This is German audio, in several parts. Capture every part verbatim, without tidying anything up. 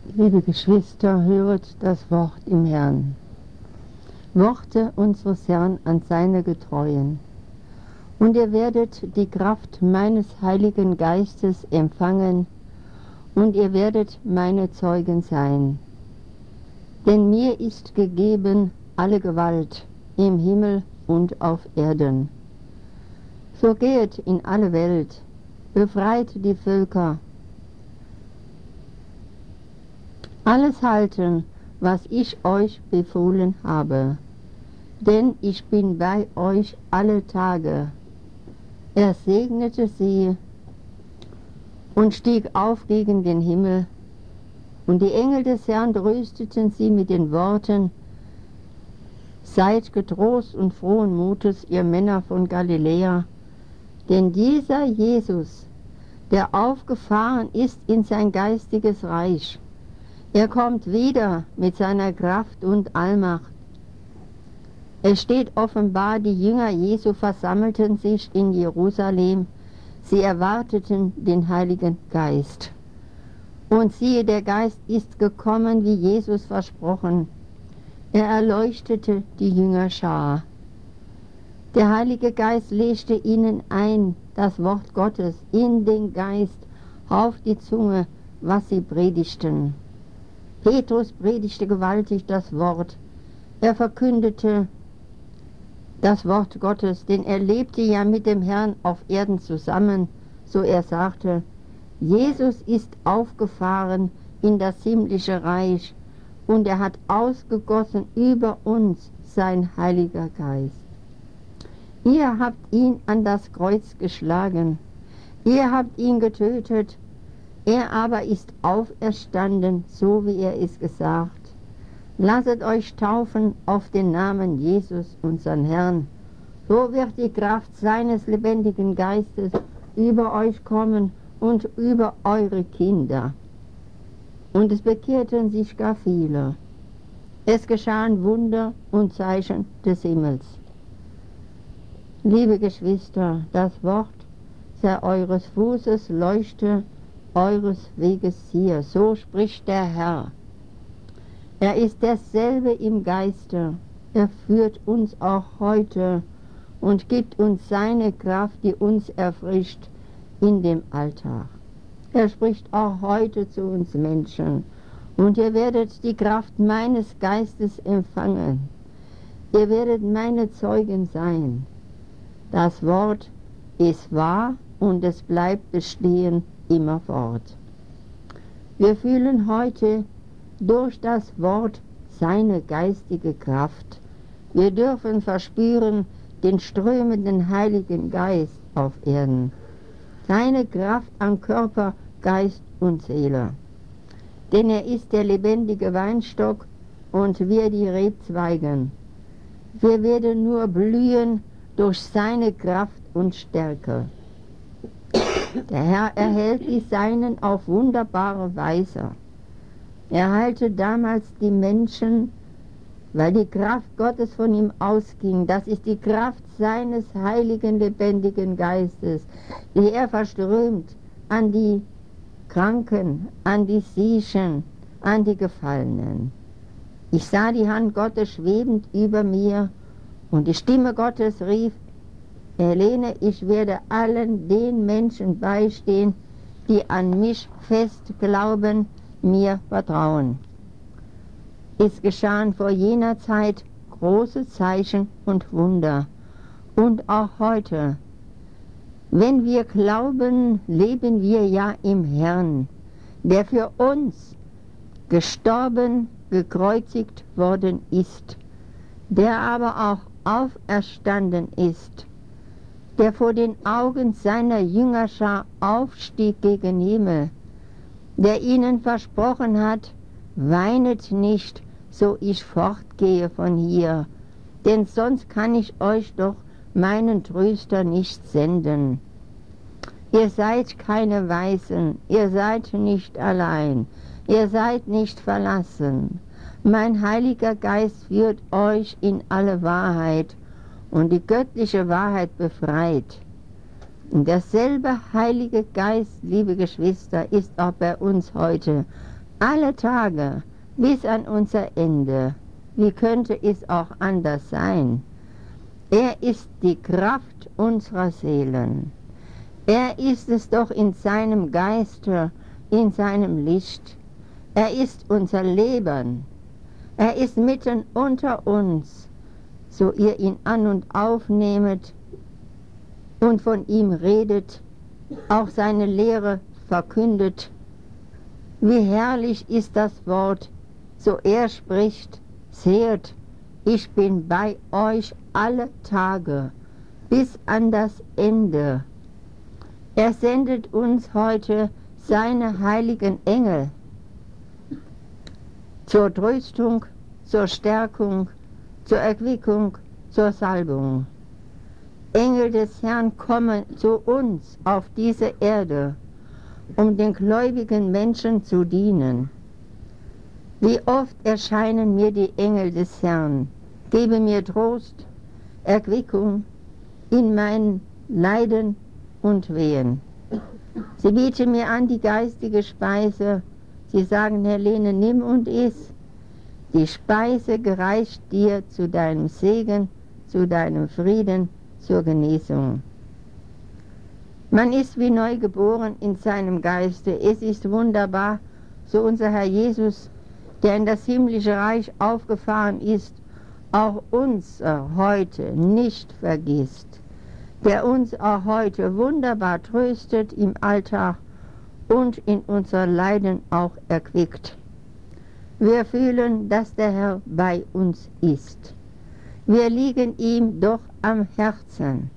Liebe Geschwister, höret das Wort im Herrn. Worte unseres Herrn an seine Getreuen. Und ihr werdet die Kraft meines Heiligen Geistes empfangen, und ihr werdet meine Zeugen sein. Denn mir ist gegeben alle Gewalt im Himmel und auf Erden. So gehet in alle Welt, befreit die Völker, alles halten, was ich euch befohlen habe, denn ich bin bei euch alle Tage. Er segnete sie und stieg auf gegen den Himmel, und die Engel des Herrn trösteten sie mit den Worten: Seid getrost und frohen Mutes, ihr Männer von Galiläa, denn dieser Jesus, der aufgefahren ist in sein geistiges Reich, er kommt wieder mit seiner Kraft und Allmacht. Es steht offenbar, die Jünger Jesu versammelten sich in Jerusalem. Sie erwarteten den Heiligen Geist. Und siehe, der Geist ist gekommen, wie Jesus versprochen. Er erleuchtete die Jüngerschar. Der Heilige Geist legte ihnen ein, das Wort Gottes in den Geist, auf die Zunge, was sie predigten. Petrus predigte gewaltig das Wort. Er verkündete das Wort Gottes, denn er lebte ja mit dem Herrn auf Erden zusammen, so er sagte: Jesus ist aufgefahren in das himmlische Reich, und er hat ausgegossen über uns sein Heiliger Geist. Ihr habt ihn an das Kreuz geschlagen, ihr habt ihn getötet, er aber ist auferstanden, so wie er es gesagt. Lasset euch taufen auf den Namen Jesus, unseren Herrn. So wird die Kraft seines lebendigen Geistes über euch kommen und über eure Kinder. Und es bekehrten sich gar viele. Es geschahen Wunder und Zeichen des Himmels. Liebe Geschwister, das Wort sei eures Fußes Leuchte, eures Weges hier, so spricht der Herr. Er ist derselbe im Geiste, er führt uns auch heute und gibt uns seine Kraft, die uns erfrischt in dem Alltag. Er spricht auch heute zu uns Menschen: Und ihr werdet die Kraft meines Geistes empfangen, ihr werdet meine Zeugen sein. Das Wort ist wahr und es bleibt bestehen immerfort. Wir fühlen heute durch das Wort seine geistige Kraft. Wir dürfen verspüren den strömenden Heiligen Geist auf Erden, seine Kraft an Körper, Geist und Seele. Denn er ist der lebendige Weinstock und wir die Rebzweigen. Wir werden nur blühen durch seine Kraft und Stärke. Der Herr erhält die Seinen auf wunderbare Weise. Er heilte damals die Menschen, weil die Kraft Gottes von ihm ausging. Das ist die Kraft seines heiligen, lebendigen Geistes, die er verströmt an die Kranken, an die Siechen, an die Gefallenen. Ich sah die Hand Gottes schwebend über mir, und die Stimme Gottes rief: Helene, ich werde allen den Menschen beistehen, die an mich fest glauben, mir vertrauen. Es geschahen vor jener Zeit große Zeichen und Wunder. Und auch heute. Wenn wir glauben, leben wir ja im Herrn, der für uns gestorben, gekreuzigt worden ist, der aber auch auferstanden ist, der vor den Augen seiner Jüngerschar aufstieg gegen Himmel, der ihnen versprochen hat: Weinet nicht, so ich fortgehe von hier, denn sonst kann ich euch doch meinen Tröster nicht senden. Ihr seid keine Weisen, ihr seid nicht allein, ihr seid nicht verlassen. Mein Heiliger Geist führt euch in alle Wahrheit, und die göttliche Wahrheit befreit. Und derselbe Heilige Geist, liebe Geschwister, ist auch bei uns heute alle Tage bis an unser Ende. Wie könnte es auch anders sein? Er ist die Kraft unserer Seelen. Er ist es doch in seinem Geiste, in seinem Licht. Er ist unser Leben. Er ist mitten unter uns, so ihr ihn an und aufnehmet und von ihm redet, auch seine Lehre verkündet. Wie herrlich ist das Wort, so er spricht, seht, ich bin bei euch alle Tage, bis an das Ende. Er sendet uns heute seine heiligen Engel zur Tröstung, zur Stärkung, zur Erquickung, zur Salbung. Engel des Herrn kommen zu uns auf diese Erde, um den gläubigen Menschen zu dienen. Wie oft erscheinen mir die Engel des Herrn, gebe mir Trost, Erquickung in meinen Leiden und Wehen. Sie bieten mir an die geistige Speise. Sie sagen, Helene, nimm und iss. Die Speise gereicht dir zu deinem Segen, zu deinem Frieden, zur Genesung. Man ist wie neu geboren in seinem Geiste. Es ist wunderbar, so unser Herr Jesus, der in das himmlische Reich aufgefahren ist, auch uns äh, heute nicht vergisst, der uns auch heute wunderbar tröstet im Alltag und in unser Leiden auch erquickt. Wir fühlen, dass der Herr bei uns ist. Wir liegen ihm doch am Herzen.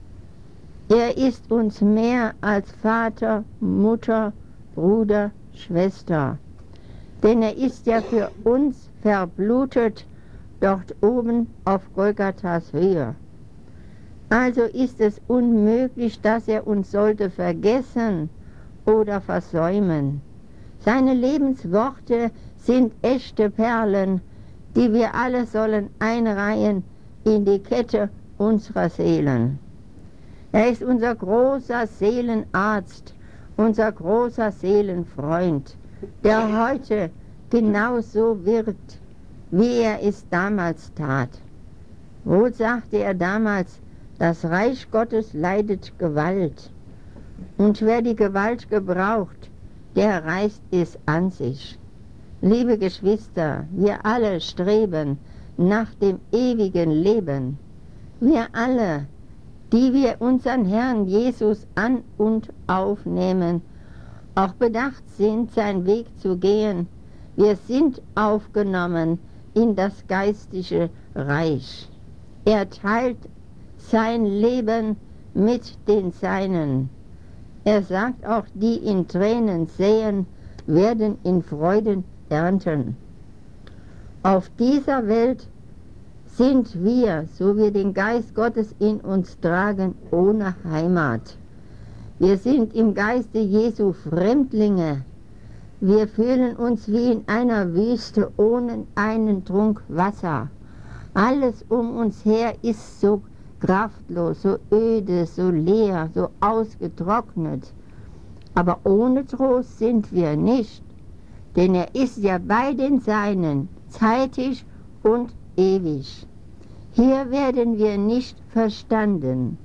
Er ist uns mehr als Vater, Mutter, Bruder, Schwester. Denn er ist ja für uns verblutet dort oben auf Golgathas Höhe. Also ist es unmöglich, dass er uns sollte vergessen oder versäumen. Seine Lebensworte sind echte Perlen, die wir alle sollen einreihen in die Kette unserer Seelen. Er ist unser großer Seelenarzt, unser großer Seelenfreund, der heute genauso wirkt, wie er es damals tat. Wohl sagte er damals, das Reich Gottes leidet Gewalt, und wer die Gewalt gebraucht, der reißt es an sich. Liebe Geschwister, wir alle streben nach dem ewigen Leben. Wir alle, die wir unseren Herrn Jesus an und aufnehmen, auch bedacht sind, seinen Weg zu gehen, wir sind aufgenommen in das geistige Reich. Er teilt sein Leben mit den Seinen. Er sagt auch, die in Tränen säen, werden in Freuden ernten. Auf dieser Welt sind wir, so wir den Geist Gottes in uns tragen, ohne Heimat. Wir sind im Geiste Jesu Fremdlinge. Wir fühlen uns wie in einer Wüste ohne einen Trunk Wasser. Alles um uns her ist so kraftlos, so öde, so leer, so ausgetrocknet. Aber ohne Trost sind wir nicht, denn er ist ja bei den Seinen, zeitig und ewig. Hier werden wir nicht verstanden.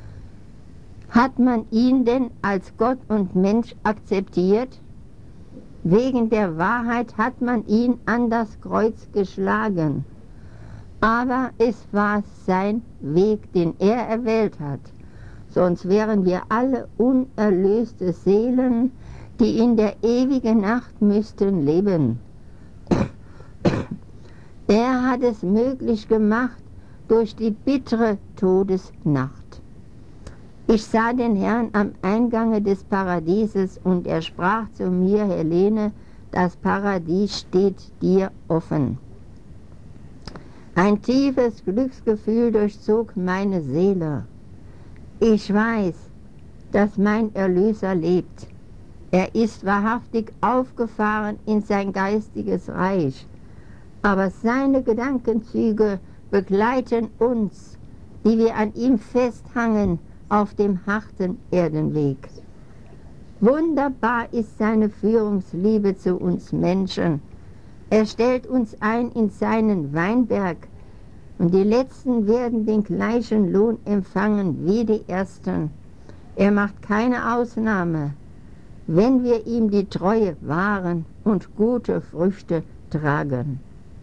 Hat man ihn denn als Gott und Mensch akzeptiert? Wegen der Wahrheit hat man ihn an das Kreuz geschlagen. Aber es war sein Weg, den er erwählt hat. Sonst wären wir alle unerlöste Seelen, die in der ewigen Nacht müssten leben. Er hat es möglich gemacht durch die bittere Todesnacht. Ich sah den Herrn am Eingange des Paradieses und er sprach zu mir, Helene, das Paradies steht dir offen. Ein tiefes Glücksgefühl durchzog meine Seele. Ich weiß, dass mein Erlöser lebt. Er ist wahrhaftig aufgefahren in sein geistiges Reich. Aber seine Gedankenzüge begleiten uns, die wir an ihm festhangen auf dem harten Erdenweg. Wunderbar ist seine Führungsliebe zu uns Menschen. Er stellt uns ein in seinen Weinberg, und die Letzten werden den gleichen Lohn empfangen wie die Ersten. Er macht keine Ausnahme, wenn wir ihm die Treue wahren und gute Früchte tragen.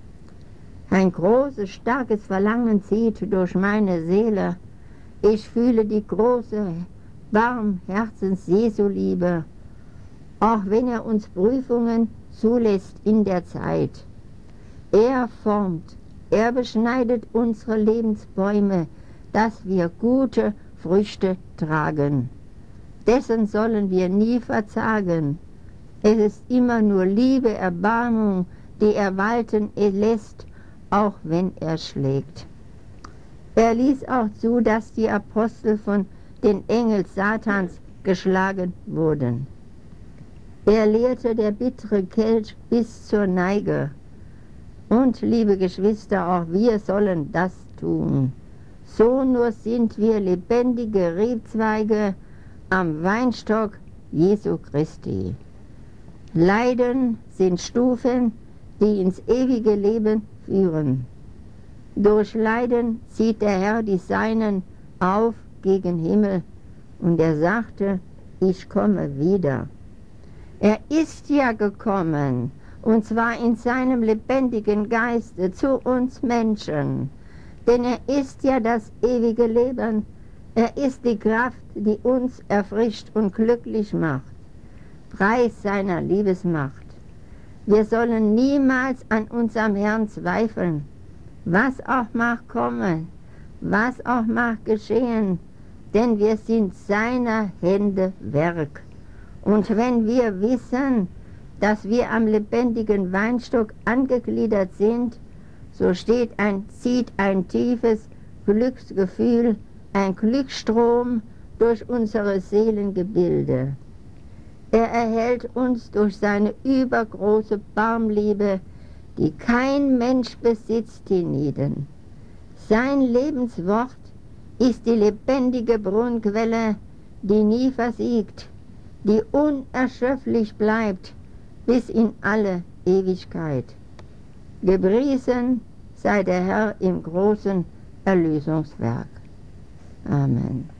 Ein großes, starkes Verlangen zieht durch meine Seele. Ich fühle die große Barmherzens-Jesu-Liebe, auch wenn er uns Prüfungen zulässt in der Zeit. Er formt, er beschneidet unsere Lebensbäume, dass wir gute Früchte tragen. Dessen sollen wir nie verzagen. Es ist immer nur Liebe, Erbarmung, die er walten lässt, auch wenn er schlägt. Er ließ auch zu, dass die Apostel von den Engeln Satans geschlagen wurden. Er leerte der bittere Kelch bis zur Neige. Und, liebe Geschwister, auch wir sollen das tun. So nur sind wir lebendige Rebzweige am Weinstock Jesu Christi. Leiden sind Stufen, die ins ewige Leben führen. Durch Leiden zieht der Herr die Seinen auf gegen Himmel, und er sagte, ich komme wieder. Er ist ja gekommen, und zwar in seinem lebendigen Geiste zu uns Menschen, denn er ist ja das ewige Leben, er ist die Kraft, die uns erfrischt und glücklich macht, Preis seiner Liebesmacht. Wir sollen niemals an unserem Herrn zweifeln, was auch mag kommen, was auch mag geschehen, denn wir sind seiner Hände Werk. Und wenn wir wissen, dass wir am lebendigen Weinstock angegliedert sind, so steht ein, zieht ein tiefes Glücksgefühl, ein Glücksstrom durch unsere Seelengebilde. Er erhält uns durch seine übergroße Barmliebe, die kein Mensch besitzt, hienieden. Sein Lebenswort ist die lebendige Brunnenquelle, die nie versiegt, die unerschöpflich bleibt bis in alle Ewigkeit. Gepriesen sei der Herr im großen Erlösungswerk. Amen.